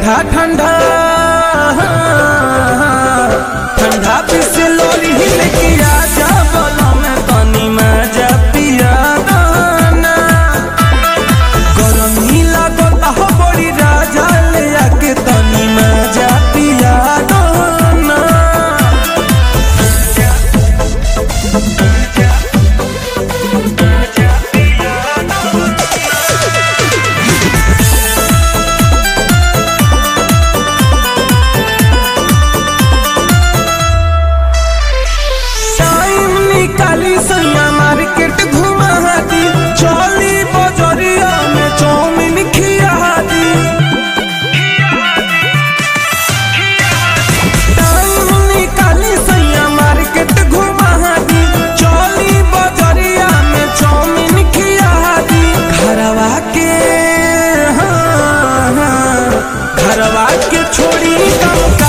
ठंडा ठंडा ठंडा पिस लोरी लेके आजा बोला मैं पानी में जा पिया दाना गरमी लागत हो बड़ी राजा ले आके तनी में जा पिया दाना। काली सैया मार्केट घुमा दी चौली बजरिया में चौमिन खिया दी काली सैया मार्केट घुमा दी चौली बजरिया में चौमिन खिया दी घरवा के घरवा के छोड़ी